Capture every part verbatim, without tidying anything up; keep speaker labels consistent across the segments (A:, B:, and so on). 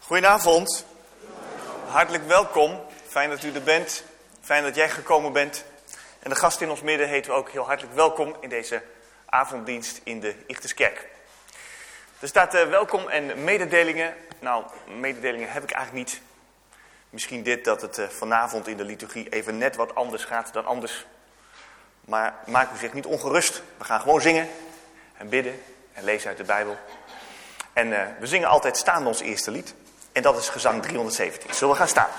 A: Goedenavond. Hartelijk welkom. Fijn dat u er bent. Fijn dat jij gekomen bent. En de gasten in ons midden heten we ook heel hartelijk welkom in deze avonddienst in de Ichterskerk. Er staat uh, welkom en mededelingen. Nou, mededelingen heb ik eigenlijk niet. Misschien dit, dat het uh, vanavond in de liturgie even net wat anders gaat dan anders. Maar maak u zich niet ongerust. We gaan gewoon zingen en bidden en lezen uit de Bijbel. En uh, we zingen altijd staande ons eerste lied. En dat is gezang driehonderdzeventien. Zullen we gaan staan?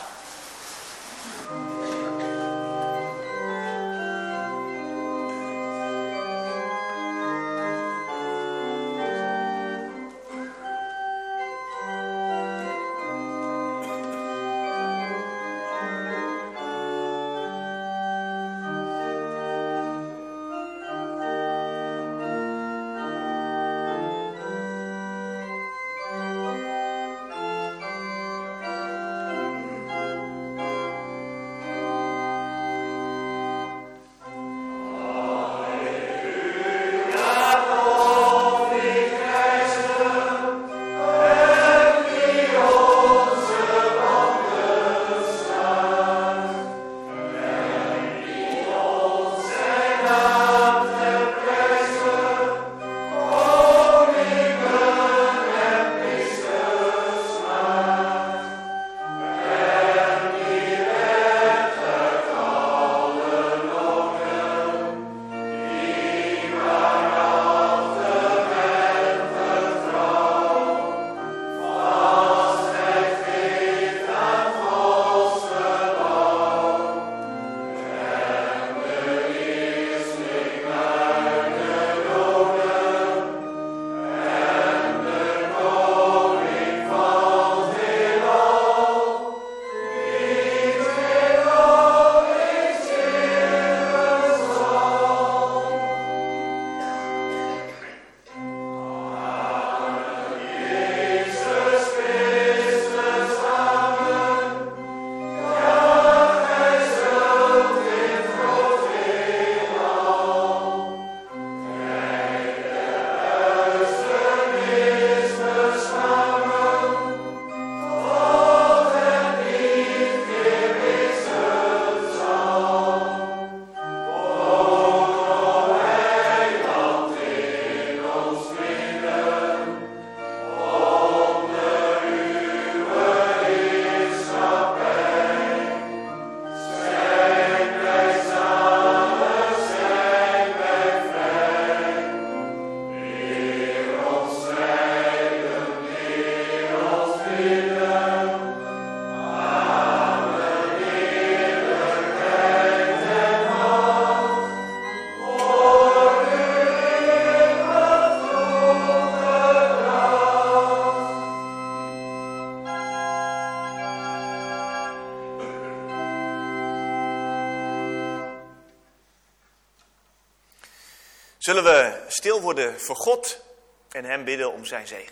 A: Zullen we stil worden voor God en hem bidden om zijn zegen.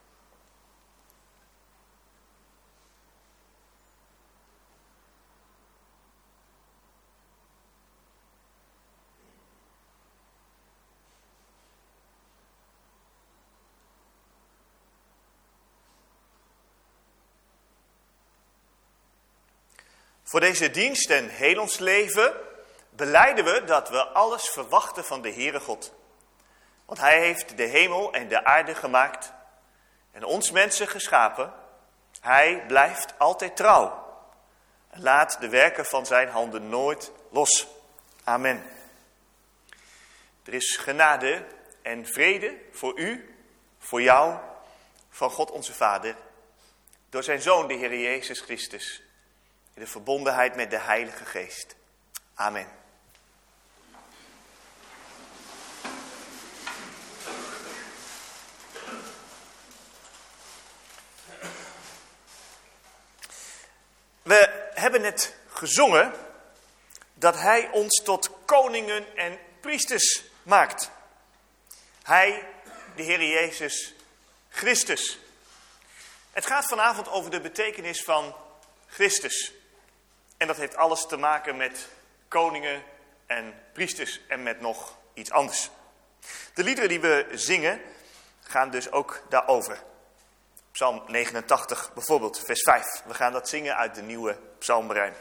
A: Voor deze dienst en heel ons leven belijden we dat we alles verwachten van de Heere God. Want hij heeft de hemel en de aarde gemaakt en ons mensen geschapen. Hij blijft altijd trouw en laat de werken van zijn handen nooit los. Amen. Er is genade en vrede voor u, voor jou, van God onze Vader, door zijn Zoon, de Heer Jezus Christus, in de verbondenheid met de Heilige Geest. Amen. We hebben net gezongen dat hij ons tot koningen en priesters maakt. Hij, de Heer Jezus Christus. Het gaat vanavond over de betekenis van Christus. En dat heeft alles te maken met koningen en priesters en met nog iets anders. De liederen die we zingen gaan dus ook daarover. Psalm negenentachtig bijvoorbeeld, vers vijf. We gaan dat zingen uit de nieuwe psalmrijm.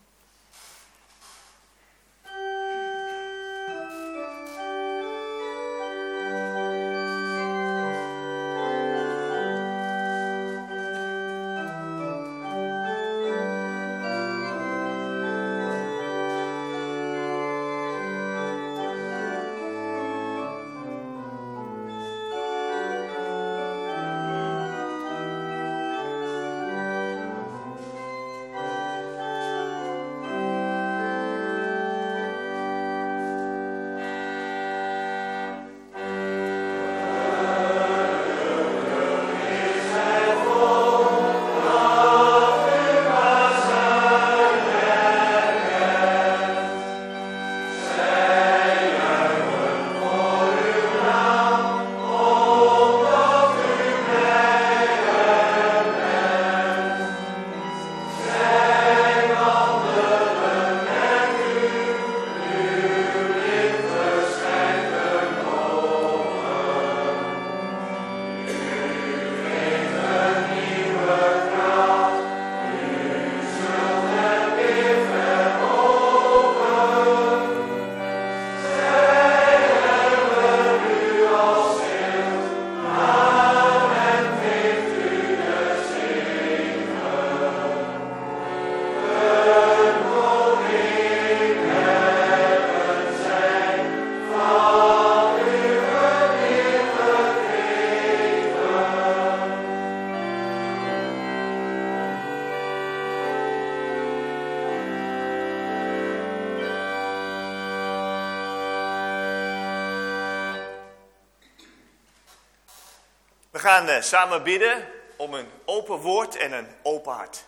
A: We gaan uh, samen bidden om een open woord en een open hart.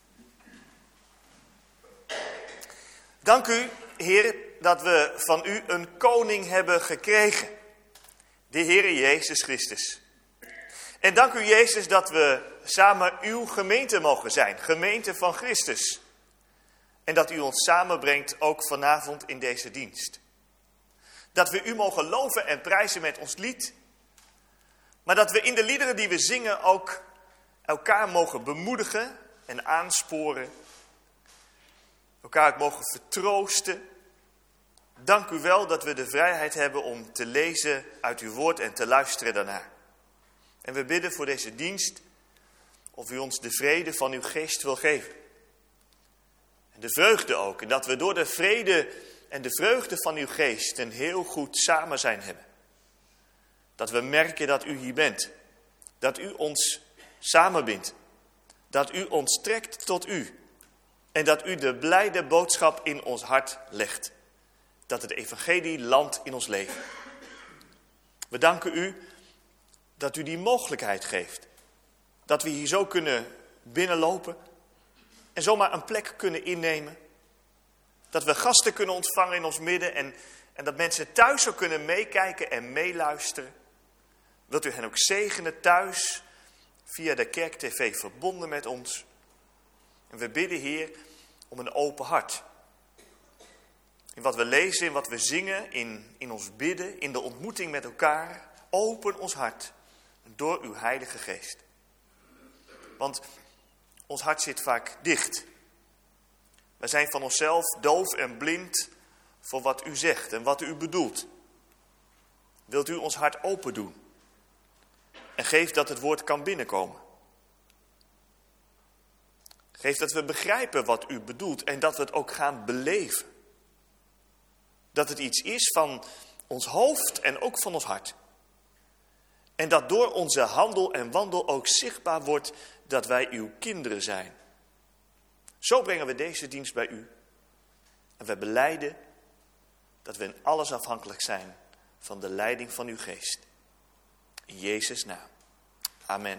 A: Dank u, Heer, dat we van u een koning hebben gekregen. De Heere Jezus Christus. En dank u, Jezus, dat we samen uw gemeente mogen zijn. Gemeente van Christus. En dat u ons samenbrengt ook vanavond in deze dienst. Dat we u mogen loven en prijzen met ons lied. Maar dat we in de liederen die we zingen ook elkaar mogen bemoedigen en aansporen. Elkaar ook mogen vertroosten. Dank u wel dat we de vrijheid hebben om te lezen uit uw woord en te luisteren daarnaar. En we bidden voor deze dienst of u ons de vrede van uw geest wil geven. En de vreugde ook. En dat we door de vrede en de vreugde van uw geest een heel goed samen zijn hebben. Dat we merken dat u hier bent. Dat u ons samenbindt. Dat u ons trekt tot u. En dat u de blijde boodschap in ons hart legt. Dat het evangelie landt in ons leven. We danken u dat u die mogelijkheid geeft. Dat we hier zo kunnen binnenlopen. En zomaar een plek kunnen innemen. Dat we gasten kunnen ontvangen in ons midden. En, en dat mensen thuis zo kunnen meekijken en meeluisteren. Wilt u hen ook zegenen thuis, via de Kerk T V verbonden met ons. En we bidden, Heer, om een open hart. In wat we lezen, in wat we zingen, in, in ons bidden, in de ontmoeting met elkaar. Open ons hart door uw Heilige Geest. Want ons hart zit vaak dicht. Wij zijn van onszelf doof en blind voor wat u zegt en wat u bedoelt. Wilt u ons hart open doen? En geef dat het woord kan binnenkomen. Geef dat we begrijpen wat u bedoelt en dat we het ook gaan beleven. Dat het iets is van ons hoofd en ook van ons hart. En dat door onze handel en wandel ook zichtbaar wordt dat wij uw kinderen zijn. Zo brengen we deze dienst bij u. En we belijden dat we in alles afhankelijk zijn van de leiding van uw geest. In Jezus' naam. Amen.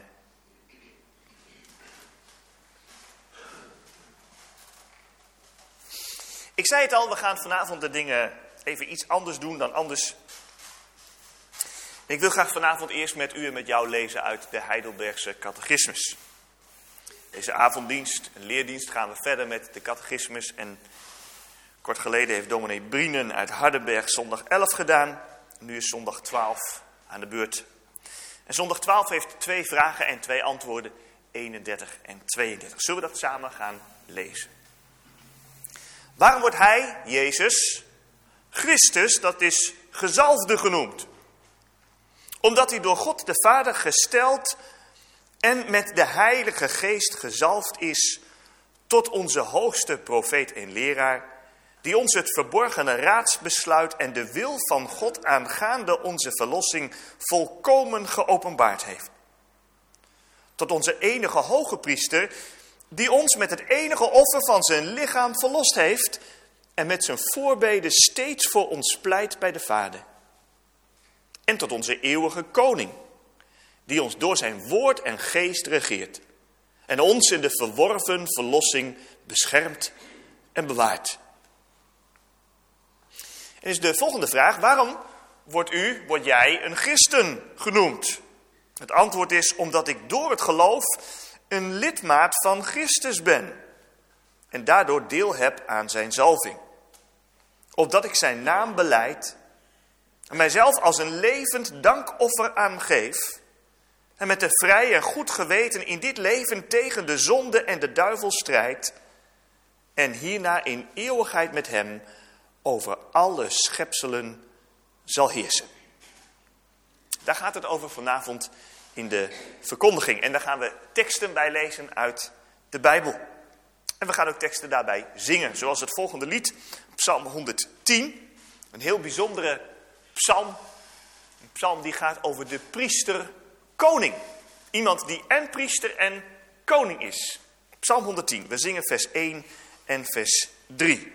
A: Ik zei het al, we gaan vanavond de dingen even iets anders doen dan anders. Ik wil graag vanavond eerst met u en met jou lezen uit de Heidelbergse catechismus. Deze avonddienst, een leerdienst, gaan we verder met de catechismus. En kort geleden heeft dominee Brienen uit Hardenberg zondag elf gedaan. Nu is zondag twaalf aan de beurt. En zondag twaalf heeft twee vragen en twee antwoorden, eenendertig en tweeëndertig. Zullen we dat samen gaan lezen? Waarom wordt hij, Jezus, Christus, dat is gezalfde genoemd? Omdat hij door God de Vader gesteld en met de Heilige Geest gezalfd is tot onze hoogste profeet en leraar, die ons het verborgene raadsbesluit en de wil van God aangaande onze verlossing volkomen geopenbaard heeft. Tot onze enige hoge priester, die ons met het enige offer van zijn lichaam verlost heeft en met zijn voorbeden steeds voor ons pleit bij de Vader. En tot onze eeuwige koning, die ons door zijn woord en geest regeert en ons in de verworven verlossing beschermt en bewaart. En is de volgende vraag: waarom wordt u, word jij een christen genoemd? Het antwoord is omdat ik door het geloof een lidmaat van Christus ben en daardoor deel heb aan zijn zalving. Opdat ik zijn naam belijd en mijzelf als een levend dankoffer aangeef en met een vrij en goed geweten in dit leven tegen de zonde en de duivel strijd en hierna in eeuwigheid met hem over alle schepselen zal heersen. Daar gaat het over vanavond in de verkondiging. En daar gaan we teksten bij lezen uit de Bijbel. En we gaan ook teksten daarbij zingen. Zoals het volgende lied, Psalm honderdtien. Een heel bijzondere psalm. Een psalm die gaat over de priester-koning. Iemand die en priester en koning is. Psalm honderdtien. We zingen vers één en vers drie.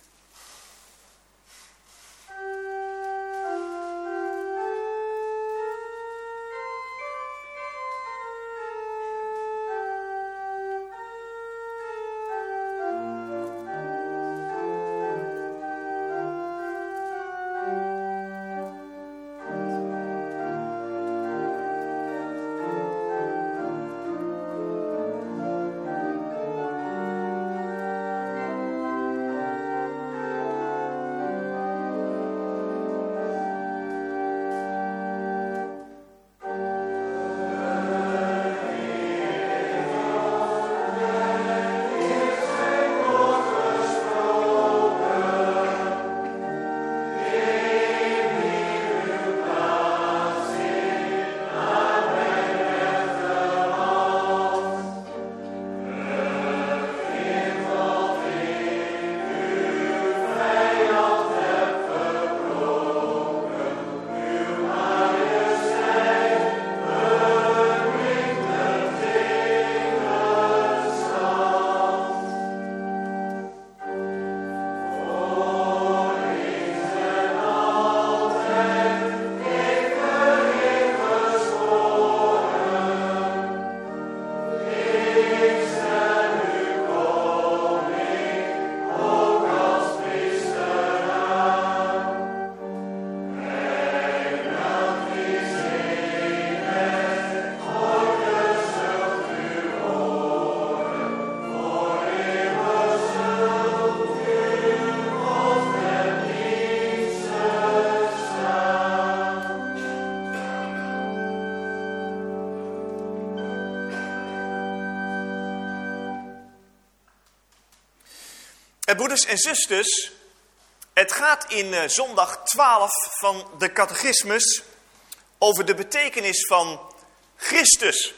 A: Broeders en zusters, het gaat in uh, zondag twaalf van de catechismus over de betekenis van Christus.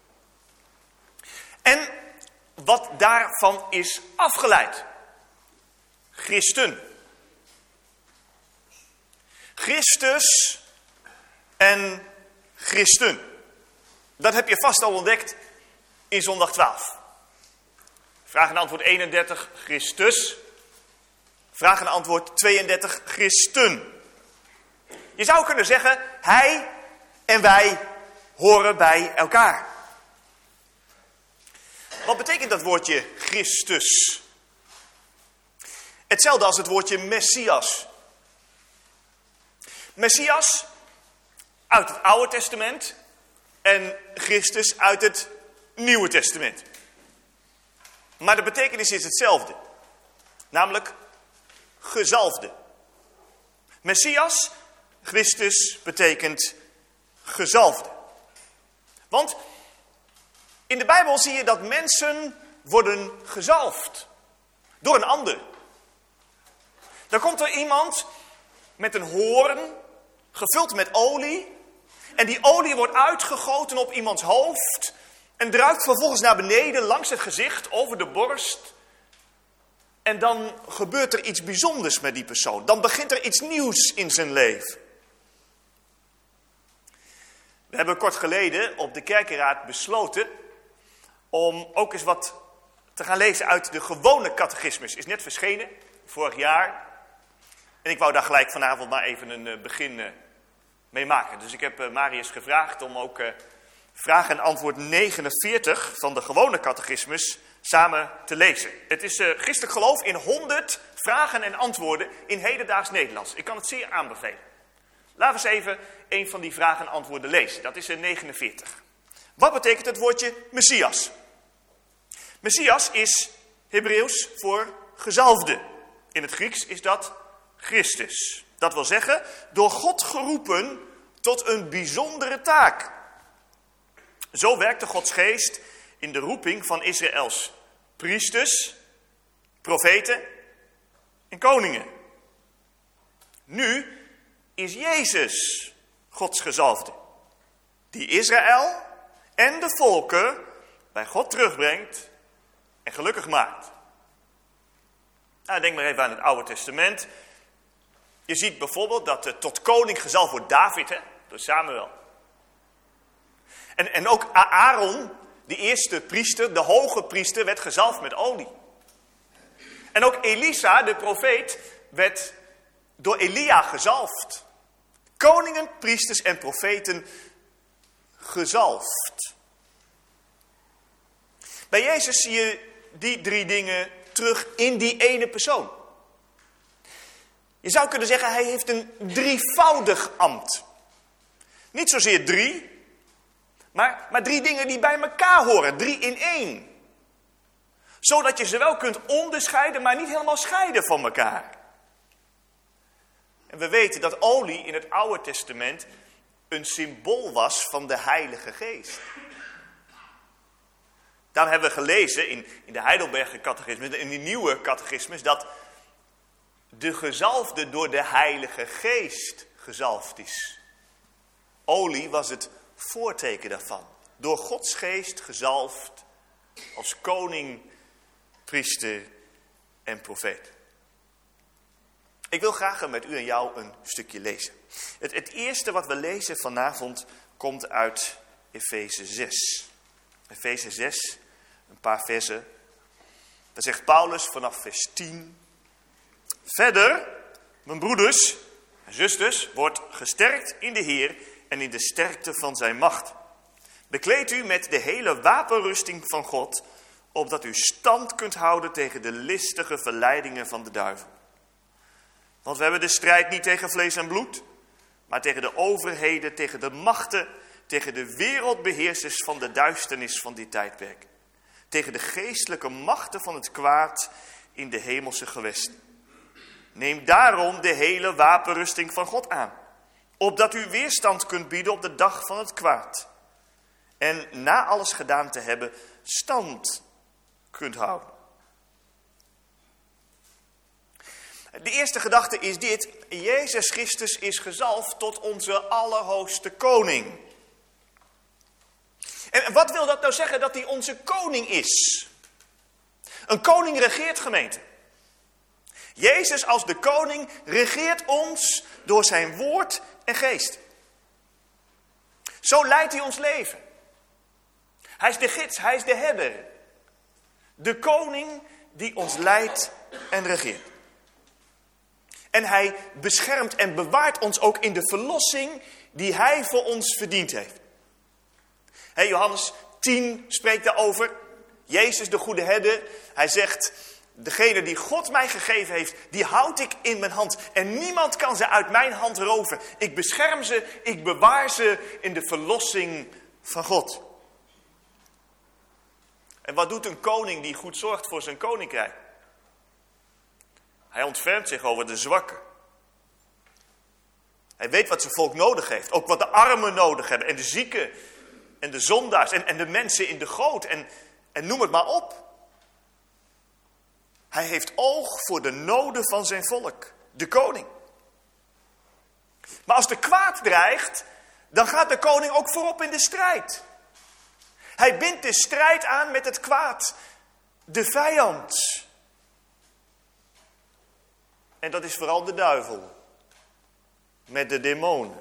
A: En wat daarvan is afgeleid. Christen. Christus en Christen. Dat heb je vast al ontdekt in zondag twaalf. Vraag en antwoord eenendertig, Christus. Vraag en antwoord tweeëndertig, Christen. Je zou kunnen zeggen, hij en wij horen bij elkaar. Wat betekent dat woordje Christus? Hetzelfde als het woordje Messias. Messias uit het Oude Testament en Christus uit het Nieuwe Testament. Maar de betekenis is hetzelfde. Namelijk gezalfde. Messias, Christus, betekent gezalfde. Want in de Bijbel zie je dat mensen worden gezalfd door een ander. Dan komt er iemand met een hoorn, gevuld met olie. En die olie wordt uitgegoten op iemands hoofd en druipt vervolgens naar beneden langs het gezicht, over de borst. En dan gebeurt er iets bijzonders met die persoon. Dan begint er iets nieuws in zijn leven. We hebben kort geleden op de kerkenraad besloten om ook eens wat te gaan lezen uit de gewone catechismus. Is net verschenen, vorig jaar. En ik wou daar gelijk vanavond maar even een begin mee maken. Dus ik heb Marius gevraagd om ook vraag en antwoord negenenveertig van de gewone catechismus samen te lezen. Het is uh, christelijk geloof in honderd vragen en antwoorden in hedendaags Nederlands. Ik kan het zeer aanbevelen. Laten we eens even een van die vragen en antwoorden lezen. Dat is uh, negenenveertig. Wat betekent het woordje Messias? Messias is Hebreeuws voor gezalfde. In het Grieks is dat Christus. Dat wil zeggen, door God geroepen tot een bijzondere taak. Zo werkte Gods geest in de roeping van Israëls priesters, profeten en koningen. Nu is Jezus Gods gezalfde, die Israël en de volken bij God terugbrengt en gelukkig maakt. Nou, denk maar even aan het Oude Testament. Je ziet bijvoorbeeld dat uh, tot koning gezalfd wordt David, hè, door Samuel. En, en ook Aaron, de eerste priester, de hoge priester, werd gezalfd met olie. En ook Elisa, de profeet, werd door Elia gezalfd. Koningen, priesters en profeten gezalfd. Bij Jezus zie je die drie dingen terug in die ene persoon. Je zou kunnen zeggen, hij heeft een drievoudig ambt. Niet zozeer drie, maar, maar drie dingen die bij elkaar horen. Drie in één. Zodat je ze wel kunt onderscheiden, maar niet helemaal scheiden van elkaar. En we weten dat olie in het Oude Testament een symbool was van de Heilige Geest. Daarom hebben we gelezen in, in de Heidelberger catechismus, in die nieuwe catechismus, dat de gezalfde door de Heilige Geest gezalfd is. Olie was het voorteken daarvan. Door Gods geest gezalfd als koning, priester en profeet. Ik wil graag met u en jou een stukje lezen. Het, het eerste wat we lezen vanavond komt uit Efeze zes. Efeze zes, een paar versen. Daar zegt Paulus vanaf vers tien. Verder, mijn broeders en zusters, wordt gesterkt in de Heer en in de sterkte van zijn macht. Bekleed u met de hele wapenrusting van God, opdat u stand kunt houden tegen de listige verleidingen van de duivel. Want we hebben de strijd niet tegen vlees en bloed, maar tegen de overheden, tegen de machten, tegen de wereldbeheersers van de duisternis van dit tijdperk. Tegen de geestelijke machten van het kwaad in de hemelse gewesten. Neem daarom de hele wapenrusting van God aan, opdat u weerstand kunt bieden op de dag van het kwaad. En na alles gedaan te hebben, stand kunt houden. De eerste gedachte is dit: Jezus Christus is gezalfd tot onze allerhoogste koning. En wat wil dat nou zeggen dat hij onze koning is? Een koning regeert, gemeente. Jezus als de koning regeert ons door zijn woord en geest. Zo leidt hij ons leven. Hij is de gids, hij is de herder. De koning die ons leidt en regeert. En hij beschermt en bewaart ons ook in de verlossing die hij voor ons verdiend heeft. Hey, Johannes tien spreekt daarover. Jezus de goede herder. Hij zegt: degene die God mij gegeven heeft, die houd ik in mijn hand. En niemand kan ze uit mijn hand roven. Ik bescherm ze, ik bewaar ze in de verlossing van God. En wat doet een koning die goed zorgt voor zijn koninkrijk? Hij ontfermt zich over de zwakken. Hij weet wat zijn volk nodig heeft. Ook wat de armen nodig hebben en de zieken en de zondaars en, en de mensen in de goot en, en noem het maar op. Hij heeft oog voor de noden van zijn volk, de koning. Maar als de kwaad dreigt, dan gaat de koning ook voorop in de strijd. Hij bindt de strijd aan met het kwaad, de vijand. En dat is vooral de duivel, met de demonen.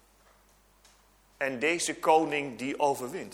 A: En deze koning die overwint.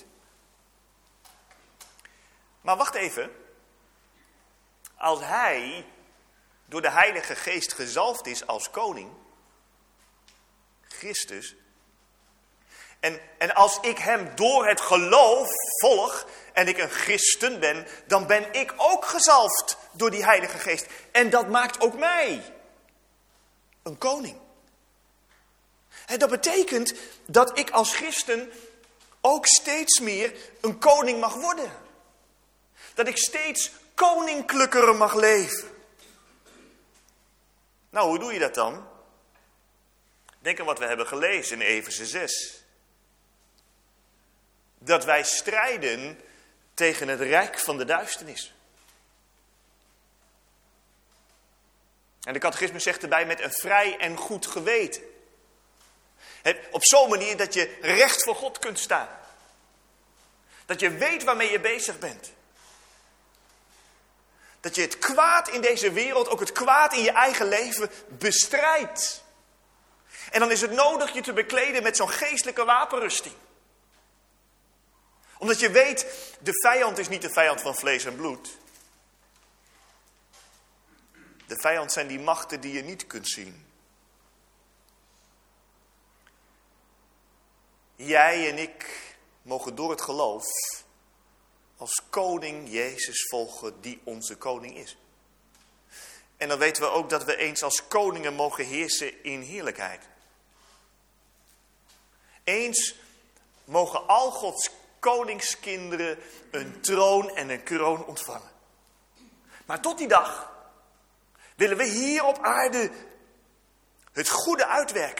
A: Maar wacht even. Als hij door de Heilige Geest gezalfd is als koning, Christus, en, en als ik hem door het geloof volg en ik een christen ben, dan ben ik ook gezalfd door die Heilige Geest. En dat maakt ook mij een koning. En dat betekent dat ik als christen ook steeds meer een koning mag worden. Dat ik steeds koninklijker mag leven. Nou, hoe doe je dat dan? Denk aan wat we hebben gelezen in Efeze zes. Dat wij strijden tegen het rijk van de duisternis. En de catechismus zegt erbij met een vrij en goed geweten. Op zo'n manier dat je recht voor God kunt staan. Dat je weet waarmee je bezig bent. Dat je het kwaad in deze wereld, ook het kwaad in je eigen leven, bestrijdt. En dan is het nodig je te bekleden met zo'n geestelijke wapenrusting. Omdat je weet, de vijand is niet de vijand van vlees en bloed. De vijand zijn die machten die je niet kunt zien. Jij en ik mogen door het geloof als koning Jezus volgen die onze koning is. En dan weten we ook dat we eens als koningen mogen heersen in heerlijkheid. Eens mogen al Gods koningskinderen een troon en een kroon ontvangen. Maar tot die dag willen we hier op aarde het goede uitwerken.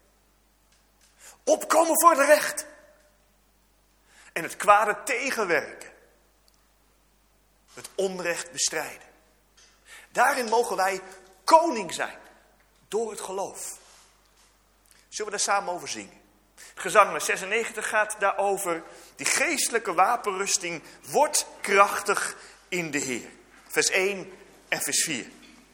A: Opkomen voor het recht. En het kwade tegenwerken. Het onrecht bestrijden. Daarin mogen wij koning zijn. Door het geloof. Zullen we daar samen over zingen? Gezang zesennegentig gaat daarover. Die geestelijke wapenrusting wordt krachtig in de Heer. Vers één en vers vier.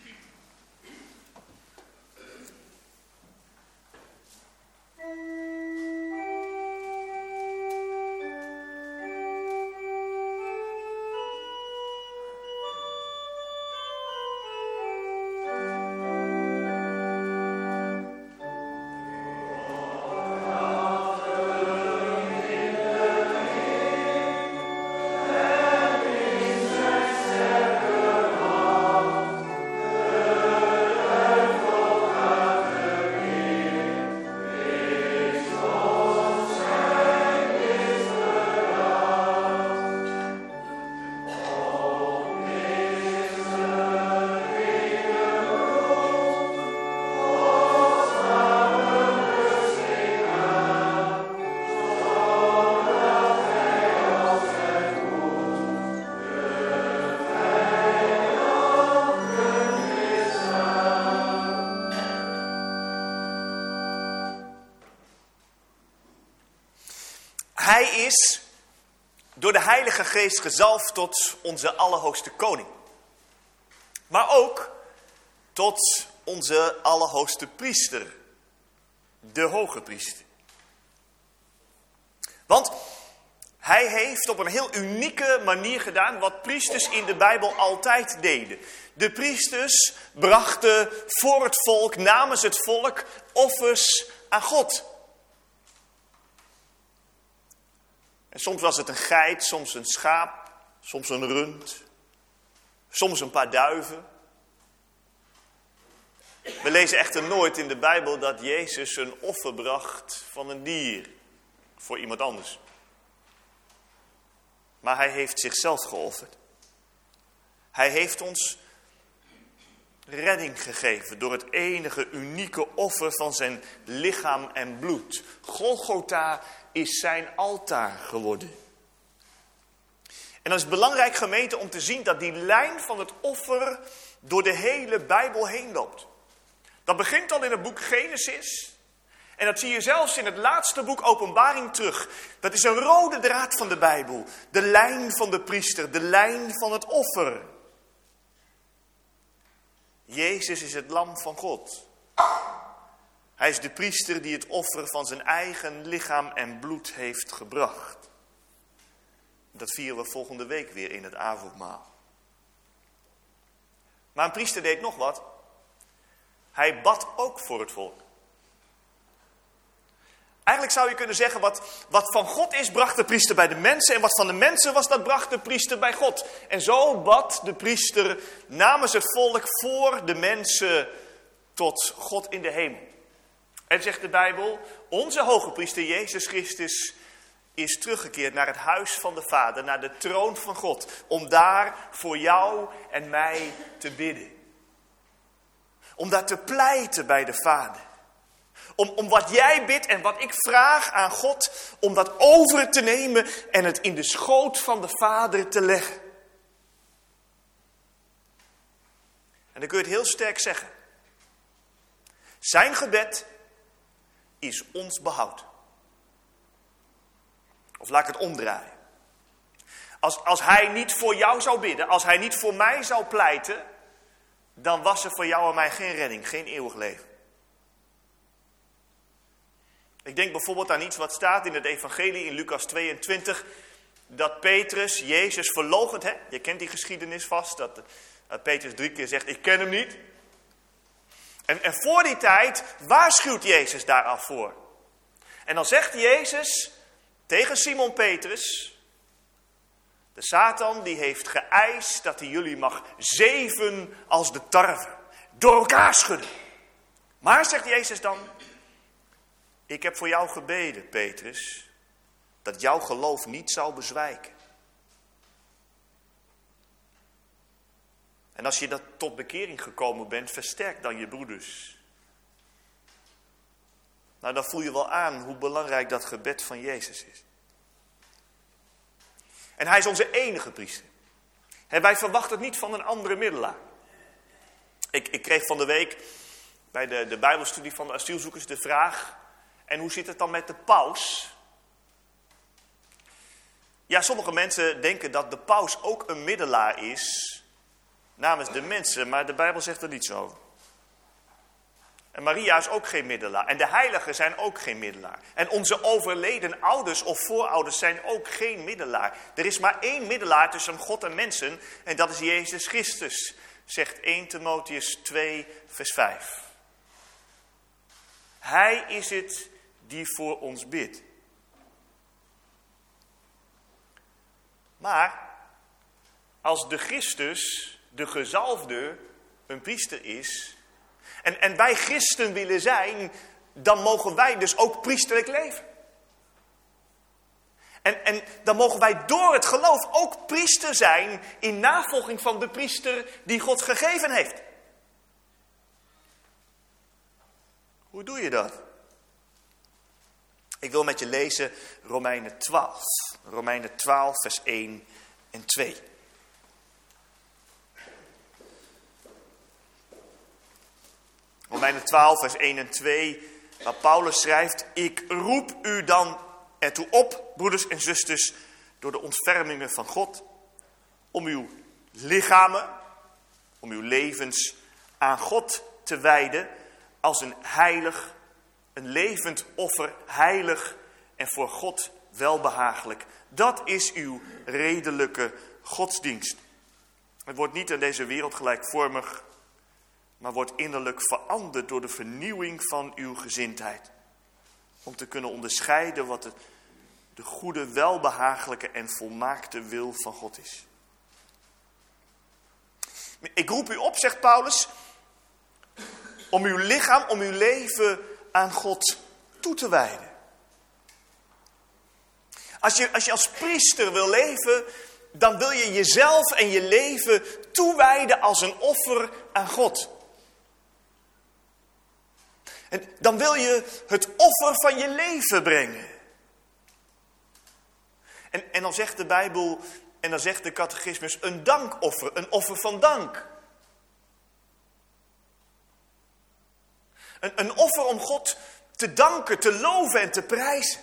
A: Hij is door de Heilige Geest gezalfd tot onze Allerhoogste Koning. Maar ook tot onze Allerhoogste Priester. De Hoge Priester. Want hij heeft op een heel unieke manier gedaan wat priesters in de Bijbel altijd deden. De priesters brachten voor het volk, namens het volk, offers aan God. En soms was het een geit, soms een schaap, soms een rund, soms een paar duiven. We lezen echter nooit in de Bijbel dat Jezus een offer bracht van een dier voor iemand anders. Maar hij heeft zichzelf geofferd. Hij heeft ons redding gegeven door het enige unieke offer van zijn lichaam en bloed. Golgotha is zijn altaar geworden. En dan is het belangrijk, gemeente, om te zien dat die lijn van het offer door de hele Bijbel heen loopt. Dat begint al in het boek Genesis. En dat zie je zelfs in het laatste boek Openbaring terug. Dat is een rode draad van de Bijbel. De lijn van de priester, de lijn van het offer. Jezus is het lam van God. Hij is de priester die het offer van zijn eigen lichaam en bloed heeft gebracht. Dat vieren we volgende week weer in het avondmaal. Maar een priester deed nog wat. Hij bad ook voor het volk. Eigenlijk zou je kunnen zeggen, wat, wat van God is, bracht de priester bij de mensen. En wat van de mensen was, dat bracht de priester bij God. En zo bad de priester namens het volk voor de mensen tot God in de hemel. En zegt de Bijbel, onze hoge priester Jezus Christus is teruggekeerd naar het huis van de Vader, naar de troon van God. Om daar voor jou en mij te bidden. Om daar te pleiten bij de Vader. Om, om wat jij bidt en wat ik vraag aan God, om dat over te nemen en het in de schoot van de Vader te leggen. En dan kun je het heel sterk zeggen. Zijn gebed is ons behoud. Of laat ik het omdraaien. Als, als hij niet voor jou zou bidden, als hij niet voor mij zou pleiten, dan was er voor jou en mij geen redding, geen eeuwig leven. Ik denk bijvoorbeeld aan iets wat staat in het evangelie in Lucas tweeëntwintig. Dat Petrus Jezus verloochent. Hè? Je kent die geschiedenis vast. Dat uh, Petrus drie keer zegt, ik ken hem niet. En, en voor die tijd waarschuwt Jezus daar af voor. En dan zegt Jezus tegen Simon Petrus. De Satan die heeft geëist dat hij jullie mag zeven als de tarwe. Door elkaar schudden. Maar, zegt Jezus dan, ik heb voor jou gebeden, Petrus, dat jouw geloof niet zou bezwijken. En als je dat tot bekering gekomen bent, versterk dan je broeders. Nou, dan voel je wel aan hoe belangrijk dat gebed van Jezus is. En hij is onze enige priester. En wij verwachten het niet van een andere middelaar. Ik, ik kreeg van de week bij de, de Bijbelstudie van de asielzoekers de vraag, en hoe zit het dan met de paus? Ja, sommige mensen denken dat de paus ook een middelaar is namens de mensen, maar de Bijbel zegt er niet zo. En Maria is ook geen middelaar. En de heiligen zijn ook geen middelaar. En onze overleden ouders of voorouders zijn ook geen middelaar. Er is maar één middelaar tussen God en mensen, en dat is Jezus Christus, zegt eerste Timotheüs twee, vers vijf. Hij is het die voor ons bidt. Maar als de Christus, de gezalfde, een priester is, en, en wij christen willen zijn, dan mogen wij dus ook priesterlijk leven. En, en dan mogen wij door het geloof ook priester zijn in navolging van de priester die God gegeven heeft. Hoe doe je dat? Ik wil met je lezen Romeinen twaalf. Romeinen twaalf, vers één en twee. Romeinen twaalf, vers één en twee, waar Paulus schrijft, ik roep u dan ertoe op, broeders en zusters, door de ontfermingen van God, om uw lichamen, om uw levens aan God te wijden, als een heilig, een levend offer, heilig en voor God welbehagelijk. Dat is uw redelijke godsdienst. Het wordt niet aan deze wereld gelijkvormig, maar wordt innerlijk veranderd door de vernieuwing van uw gezindheid. Om te kunnen onderscheiden wat het, de goede, welbehagelijke en volmaakte wil van God is. Ik roep u op, zegt Paulus, om uw lichaam, om uw leven aan God toe te wijden. Als je, als je als priester wil leven, dan wil je jezelf en je leven toewijden als een offer aan God. En dan wil je het offer van je leven brengen. En, en dan zegt de Bijbel, en dan zegt de catechismus, een dankoffer, een offer van dank. Een, een offer om God te danken, te loven en te prijzen.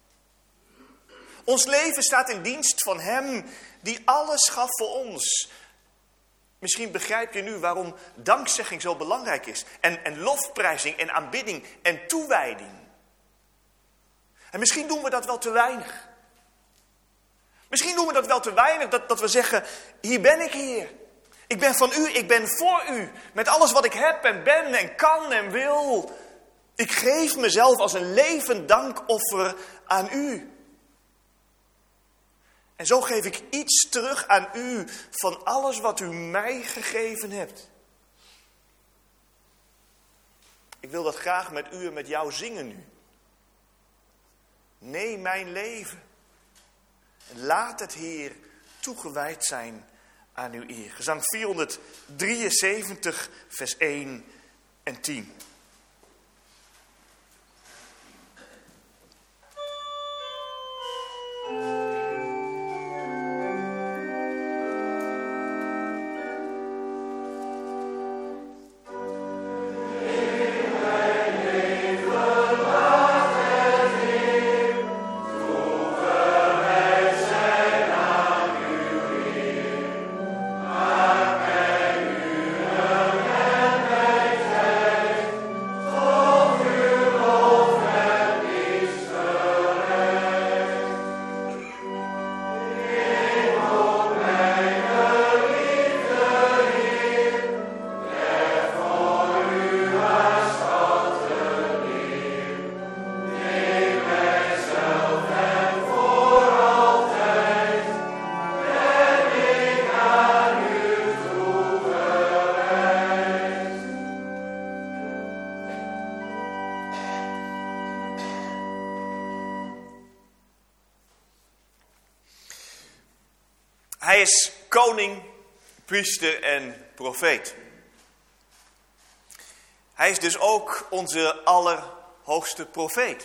A: Ons leven staat in dienst van Hem die alles gaf voor ons. Misschien begrijp je nu waarom dankzegging zo belangrijk is. En, en lofprijzing en aanbidding en toewijding. En misschien doen we dat wel te weinig. Misschien doen we dat wel te weinig, dat, dat we zeggen, hier ben ik, Heer. Ik ben van u, ik ben voor u. Met alles wat ik heb en ben en kan en wil. Ik geef mezelf als een levend dankoffer aan u. En zo geef ik iets terug aan u van alles wat u mij gegeven hebt. Ik wil dat graag met u en met jou zingen nu. Neem mijn leven. En laat het, Heer, toegewijd zijn aan uw eer. Gezang vierhonderddrieënzeventig, vers één en tien. Hij is koning, priester en profeet. Hij is dus ook onze allerhoogste profeet.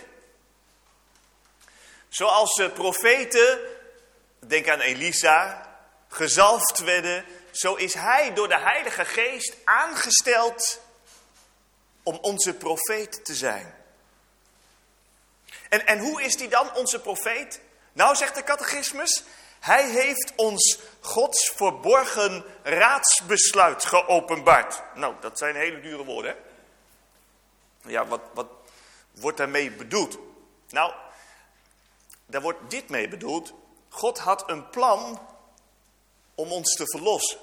A: Zoals de profeten, denk aan Elisa, gezalfd werden, zo is hij door de Heilige Geest aangesteld om onze profeet te zijn. En, en hoe is hij dan onze profeet? Nou, zegt de catechismus, hij heeft ons Gods verborgen raadsbesluit geopenbaard. Nou, dat zijn hele dure woorden, hè? Ja, wat, wat wordt daarmee bedoeld? Nou, daar wordt dit mee bedoeld. God had een plan om ons te verlossen.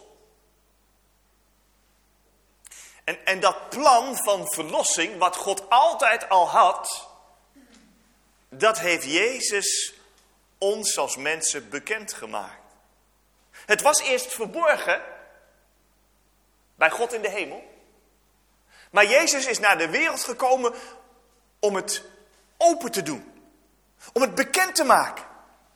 A: En, en dat plan van verlossing, wat God altijd al had, dat heeft Jezus ons als mensen bekendgemaakt. Het was eerst verborgen bij God in de hemel. Maar Jezus is naar de wereld gekomen om het open te doen. Om het bekend te maken.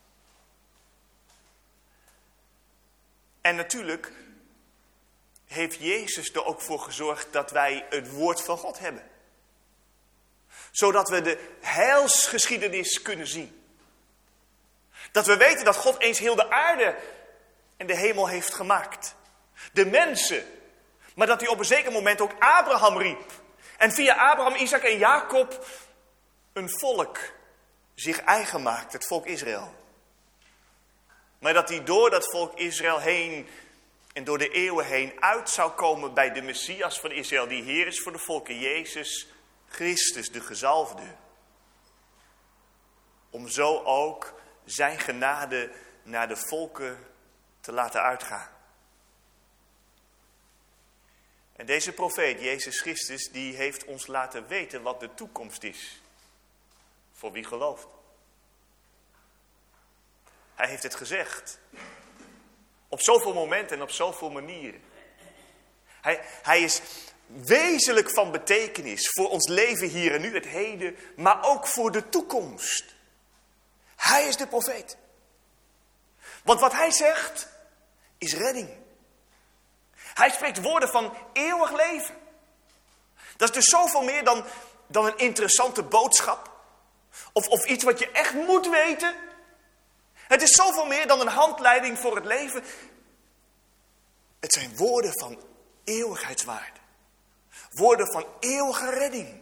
A: En natuurlijk heeft Jezus er ook voor gezorgd dat wij het woord van God hebben. Zodat we de heilsgeschiedenis kunnen zien. Dat we weten dat God eens heel de aarde en de hemel heeft gemaakt. De mensen. Maar dat hij op een zeker moment ook Abraham riep. En via Abraham, Isaac en Jacob een volk zich eigen maakt. Het volk Israël. Maar dat hij door dat volk Israël heen en door de eeuwen heen uit zou komen bij de Messias van Israël. Die Heer is voor de volken, Jezus Christus, de gezalfde. Om zo ook zijn genade naar de volken te laten uitgaan. En deze profeet, Jezus Christus, die heeft ons laten weten wat de toekomst is. Voor wie gelooft. Hij heeft het gezegd. Op zoveel momenten en op zoveel manieren. Hij, hij is wezenlijk van betekenis voor ons leven hier en nu, het heden, maar ook voor de toekomst. Hij is de profeet. Want wat hij zegt, is redding. Hij spreekt woorden van eeuwig leven. Dat is dus zoveel meer dan, dan een interessante boodschap. Of, of iets wat je echt moet weten. Het is zoveel meer dan een handleiding voor het leven. Het zijn woorden van eeuwigheidswaarde. Woorden van eeuwige redding.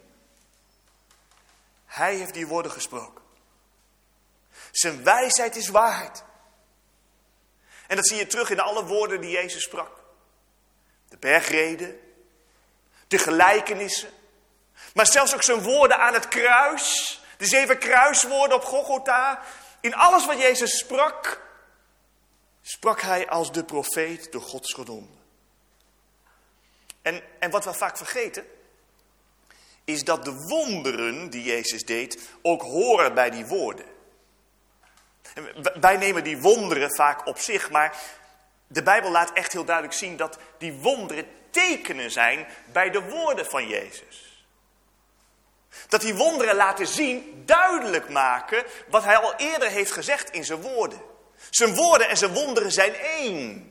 A: Hij heeft die woorden gesproken. Zijn wijsheid is waarheid. En dat zie je terug in alle woorden die Jezus sprak. De bergreden, de gelijkenissen, maar zelfs ook zijn woorden aan het kruis. De zeven kruiswoorden op Golgotha. In alles wat Jezus sprak, sprak hij als de profeet door Gods gezonden. En, en wat we vaak vergeten, is dat de wonderen die Jezus deed ook horen bij die woorden. Wij nemen die wonderen vaak op zich, maar de Bijbel laat echt heel duidelijk zien dat die wonderen tekenen zijn bij de woorden van Jezus. Dat die wonderen laten zien, duidelijk maken wat hij al eerder heeft gezegd in zijn woorden. Zijn woorden en zijn wonderen zijn één.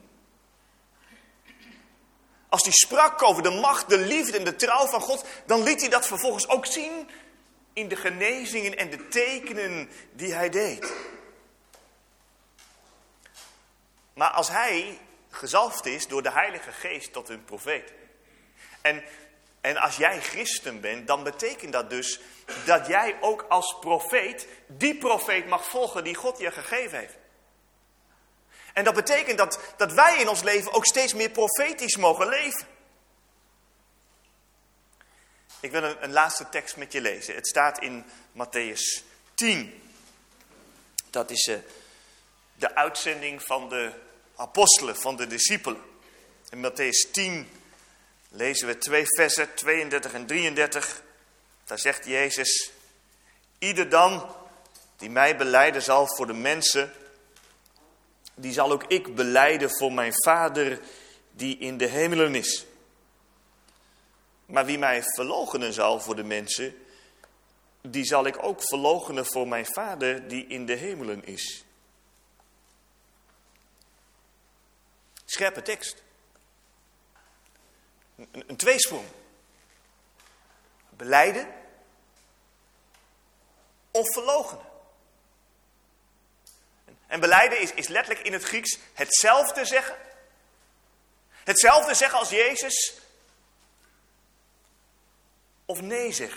A: Als hij sprak over de macht, de liefde en de trouw van God, dan liet hij dat vervolgens ook zien in de genezingen en de tekenen die hij deed. Maar als hij gezalfd is door de Heilige Geest tot een profeet. En, en als jij christen bent, dan betekent dat dus dat jij ook als profeet die profeet mag volgen die God je gegeven heeft. En dat betekent dat, dat wij in ons leven ook steeds meer profetisch mogen leven. Ik wil een, een laatste tekst met je lezen. Het staat in Mattheüs tien. Dat is uh, de uitzending van de apostelen, van de discipelen. In Mattheüs tien lezen we twee versen, tweeëndertig en drieëndertig. Daar zegt Jezus: ieder dan die mij belijden zal voor de mensen, die zal ook ik belijden voor mijn Vader die in de hemelen is. Maar wie mij verloochenen zal voor de mensen, die zal ik ook verloochenen voor mijn Vader die in de hemelen is. Scherpe tekst. Een, een tweesprong. Belijden of verloochenen. En belijden is, is letterlijk in het Grieks hetzelfde zeggen. Hetzelfde zeggen als Jezus. Of nee zeggen.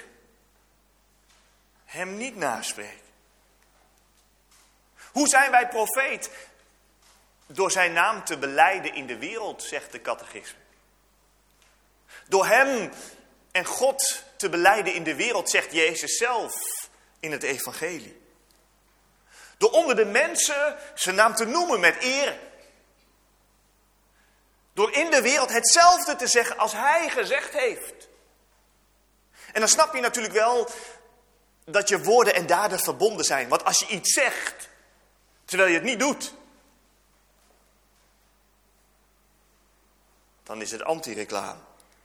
A: Hem niet naspreken. Hoe zijn wij profeet? Door zijn naam te belijden in de wereld, zegt de catechisme. Door hem en God te belijden in de wereld, zegt Jezus zelf in het evangelie. Door onder de mensen zijn naam te noemen met eer. Door in de wereld hetzelfde te zeggen als hij gezegd heeft. En dan snap je natuurlijk wel dat je woorden en daden verbonden zijn. Want als je iets zegt, terwijl je het niet doet, dan is het anti-reclame.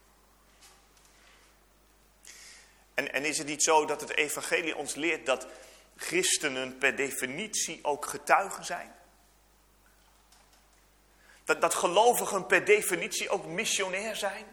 A: En, en is het niet zo dat het evangelie ons leert dat christenen per definitie ook getuigen zijn? Dat, dat gelovigen per definitie ook missionair zijn?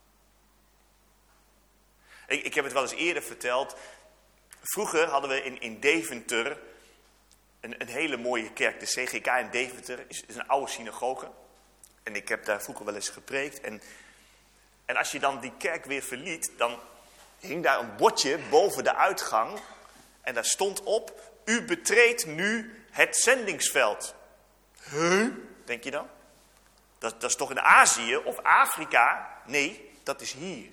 A: Ik, ik heb het wel eens eerder verteld. Vroeger hadden we in, in Deventer een, een hele mooie kerk. De C G K in Deventer is, is een oude synagoge. En ik heb daar vroeger wel eens gepreekt. En, en als je dan die kerk weer verliet, dan hing daar een bordje boven de uitgang. En daar stond op: u betreedt nu het zendingsveld. Huh? Denk je dan? Dat, dat is toch in Azië of Afrika? Nee, dat is hier.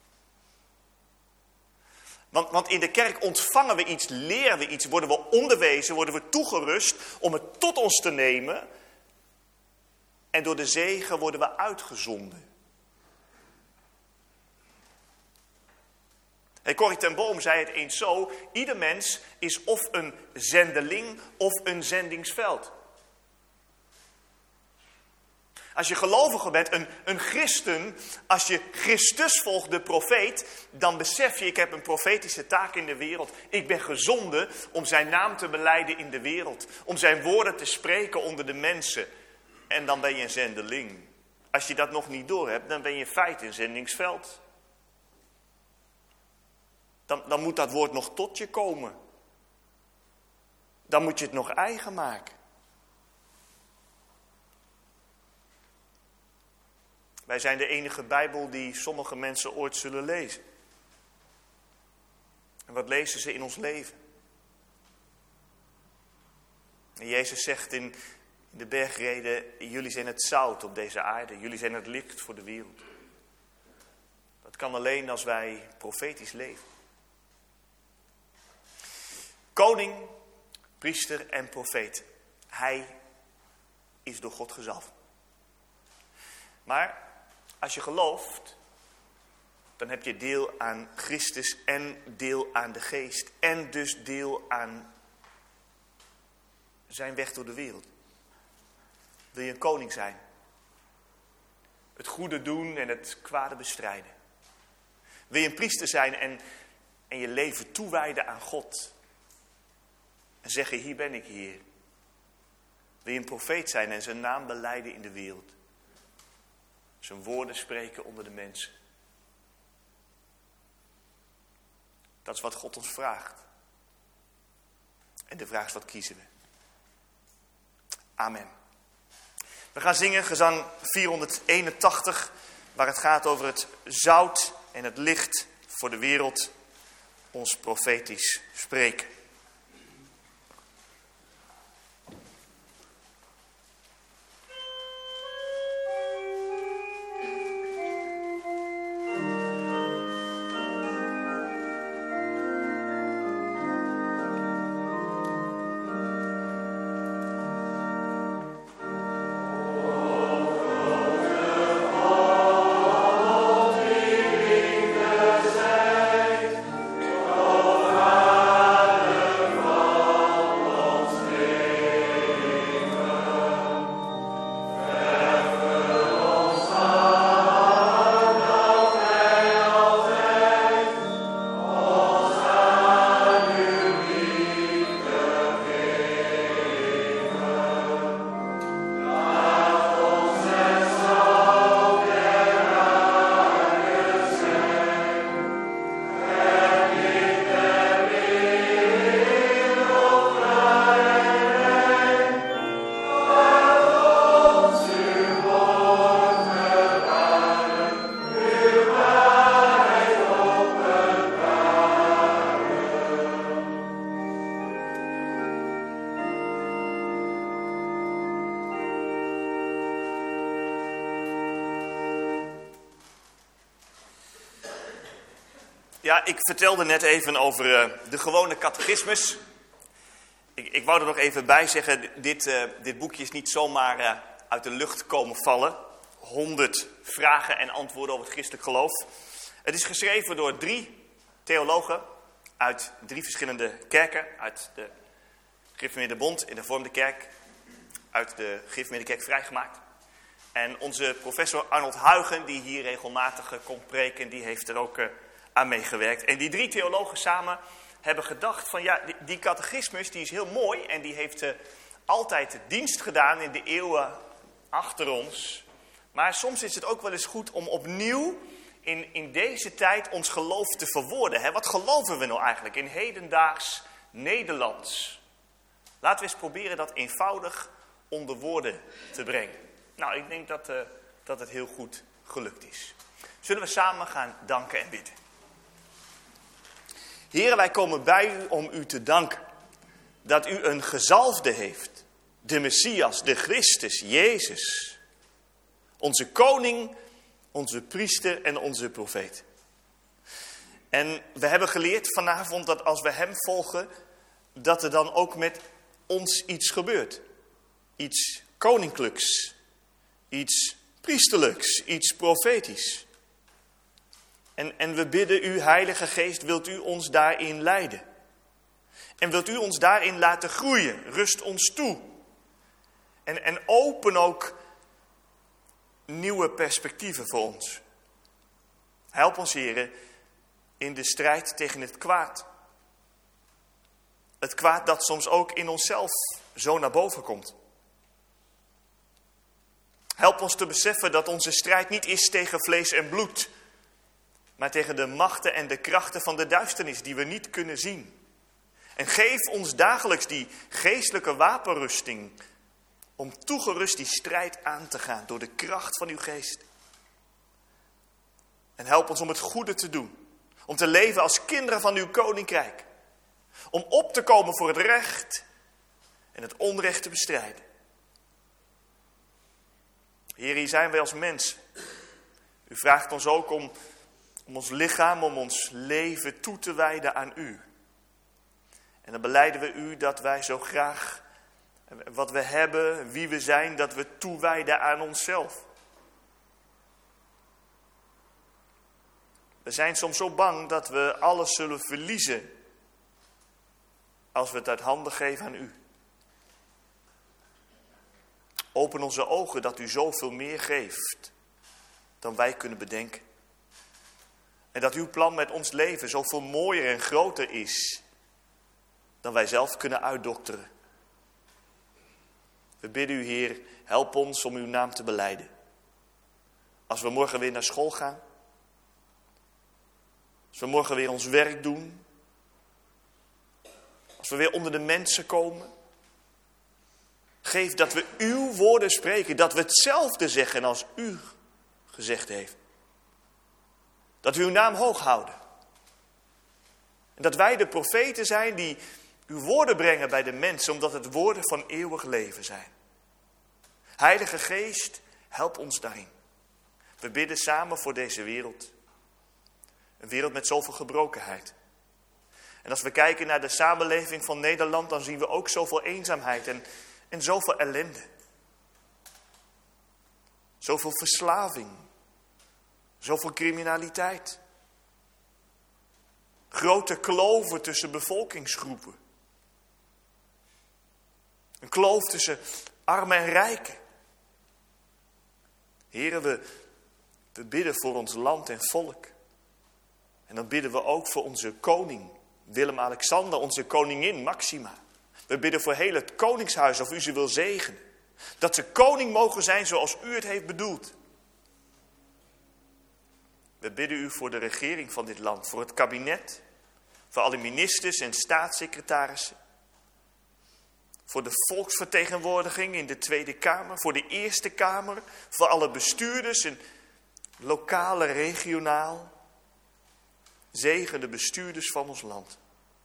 A: Want, want in de kerk ontvangen we iets, leren we iets, worden we onderwezen, worden we toegerust om het tot ons te nemen. En door de zegen worden we uitgezonden. Hey, Corrie ten Boom zei het eens zo: ieder mens is of een zendeling of een zendingsveld. Als je gelovige bent, een, een christen, als je Christus volgt, de profeet, dan besef je: ik heb een profetische taak in de wereld. Ik ben gezonden om zijn naam te belijden in de wereld. Om zijn woorden te spreken onder de mensen. En dan ben je een zendeling. Als je dat nog niet doorhebt, dan ben je in feite een zendingsveld. Dan, dan moet dat woord nog tot je komen. Dan moet je het nog eigen maken. Wij zijn de enige Bijbel die sommige mensen ooit zullen lezen. En wat lezen ze in ons leven? En Jezus zegt in de bergrede, jullie zijn het zout op deze aarde. Jullie zijn het licht voor de wereld. Dat kan alleen als wij profetisch leven. Koning, priester en profeet. Hij is door God gezalfd. Maar als je gelooft, dan heb je deel aan Christus en deel aan de geest. En dus deel aan zijn weg door de wereld. Wil je een koning zijn? Het goede doen en het kwade bestrijden. Wil je een priester zijn en, en je leven toewijden aan God? En zeggen, hier ben ik, Heer. Wil je een profeet zijn en zijn naam belijden in de wereld? Zijn woorden spreken onder de mensen. Dat is wat God ons vraagt. En de vraag is, wat kiezen we? Amen. We gaan zingen gezang vierhonderdeenentachtig, waar het gaat over het zout en het licht voor de wereld, ons profetisch spreken. Ja, ik vertelde net even over uh, de gewone catechismus. Ik, ik wou er nog even bij zeggen, dit, uh, dit boekje is niet zomaar uh, uit de lucht komen vallen. Honderd vragen en antwoorden over het christelijk geloof. Het is geschreven door drie theologen uit drie verschillende kerken. Uit de Gereformeerde Bond in de Hervormde Kerk. Uit de Gereformeerde Kerk vrijgemaakt. En onze professor Arnold Huygen, die hier regelmatig uh, komt preken, die heeft er ook uh, aan meegewerkt. En die drie theologen samen hebben gedacht van ja, die, die catechismus die is heel mooi en die heeft uh, altijd dienst gedaan in de eeuwen achter ons. Maar soms is het ook wel eens goed om opnieuw in, in deze tijd ons geloof te verwoorden. Hè? Wat geloven we nou eigenlijk in hedendaags Nederlands? Laten we eens proberen dat eenvoudig onder woorden te brengen. Nou, ik denk dat, uh, dat het heel goed gelukt is. Zullen we samen gaan danken en bidden? Heren, wij komen bij u om u te danken dat u een gezalfde heeft. De Messias, de Christus, Jezus. Onze koning, onze priester en onze profeet. En we hebben geleerd vanavond dat als we hem volgen, dat er dan ook met ons iets gebeurt. Iets koninklijks, iets priesterlijks, iets profetisch. En, en we bidden u, Heilige Geest, wilt u ons daarin leiden? En wilt u ons daarin laten groeien? Rust ons toe. En, en open ook nieuwe perspectieven voor ons. Help ons, heren, in de strijd tegen het kwaad. Het kwaad dat soms ook in onszelf zo naar boven komt. Help ons te beseffen dat onze strijd niet is tegen vlees en bloed, maar tegen de machten en de krachten van de duisternis die we niet kunnen zien. En geef ons dagelijks die geestelijke wapenrusting om toegerust die strijd aan te gaan door de kracht van uw geest. En help ons om het goede te doen. Om te leven als kinderen van uw koninkrijk. Om op te komen voor het recht en het onrecht te bestrijden. Heer, hier zijn wij als mensen. U vraagt ons ook om, om ons lichaam, om ons leven toe te wijden aan u. En dan belijden we u dat wij zo graag wat we hebben, wie we zijn, dat we toewijden aan onszelf. We zijn soms zo bang dat we alles zullen verliezen als we het uit handen geven aan u. Open onze ogen dat u zoveel meer geeft dan wij kunnen bedenken. En dat uw plan met ons leven zoveel mooier en groter is dan wij zelf kunnen uitdokteren. We bidden u, Heer, help ons om uw naam te belijden. Als we morgen weer naar school gaan. Als we morgen weer ons werk doen. Als we weer onder de mensen komen. Geef dat we uw woorden spreken. Dat we hetzelfde zeggen als u gezegd heeft. Dat we uw naam hoog houden. En dat wij de profeten zijn die uw woorden brengen bij de mensen. Omdat het woorden van eeuwig leven zijn. Heilige Geest, help ons daarin. We bidden samen voor deze wereld. Een wereld met zoveel gebrokenheid. En als we kijken naar de samenleving van Nederland, dan zien we ook zoveel eenzaamheid en, en zoveel ellende. Zoveel verslaving. Zoveel criminaliteit. Grote kloven tussen bevolkingsgroepen. Een kloof tussen armen en rijken. Heren, we, we bidden voor ons land en volk. En dan bidden we ook voor onze koning, Willem-Alexander, onze koningin Maxima. We bidden voor heel het koningshuis of u ze wil zegenen. Dat ze koning mogen zijn zoals u het heeft bedoeld. We bidden u voor de regering van dit land, voor het kabinet, voor alle ministers en staatssecretarissen. Voor de volksvertegenwoordiging in de Tweede Kamer, voor de Eerste Kamer, voor alle bestuurders en lokale, regionaal. Zegen de bestuurders van ons land.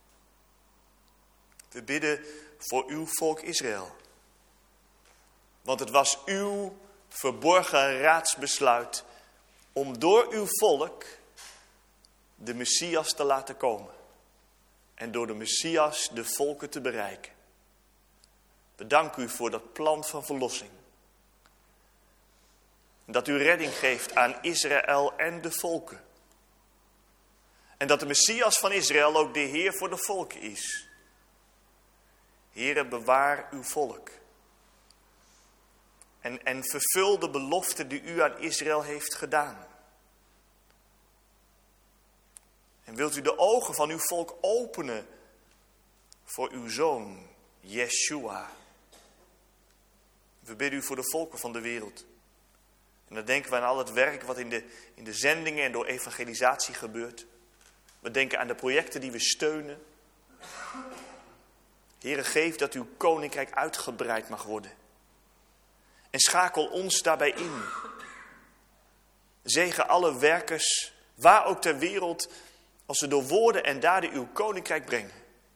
A: We bidden voor uw volk Israël. Want het was uw verborgen raadsbesluit om door uw volk de Messias te laten komen. En door de Messias de volken te bereiken. Bedank u voor dat plan van verlossing. Dat u redding geeft aan Israël en de volken. En dat de Messias van Israël ook de Heer voor de volken is. Heere, bewaar uw volk. En, en vervul de belofte die u aan Israël heeft gedaan. En wilt u de ogen van uw volk openen voor uw zoon, Yeshua. We bidden u voor de volken van de wereld. En dan denken we aan al het werk wat in de, in de zendingen en door evangelisatie gebeurt. We denken aan de projecten die we steunen. Heere, geef dat uw koninkrijk uitgebreid mag worden. En schakel ons daarbij in. Zegen alle werkers, waar ook ter wereld, als ze door woorden en daden uw koninkrijk brengen.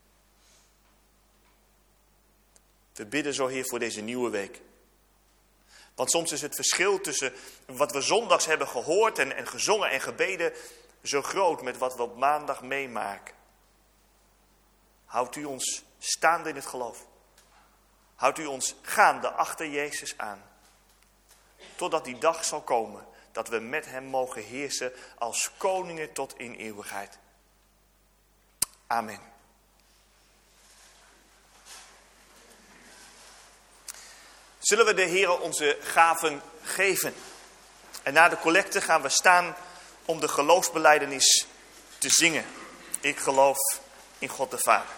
A: We bidden zo, Heer, voor deze nieuwe week. Want soms is het verschil tussen wat we zondags hebben gehoord en, en gezongen en gebeden zo groot met wat we op maandag meemaken. Houdt u ons staande in het geloof. Houdt u ons gaande achter Jezus aan. Totdat die dag zal komen dat we met hem mogen heersen als koningen tot in eeuwigheid. Amen. Zullen we de Heere onze gaven geven? En na de collecte gaan we staan om de geloofsbelijdenis te zingen. Ik geloof in God de Vader.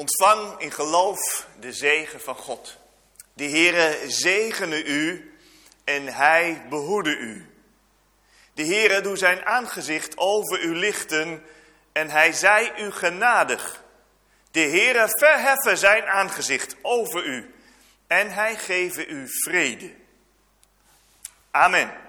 A: Ontvang in geloof de zegen van God. De Heere zegene u en hij behoede u. De Heere doe zijn aangezicht over u lichten en hij zij u genadig. De Heere verheffen zijn aangezicht over u en hij geven u vrede. Amen.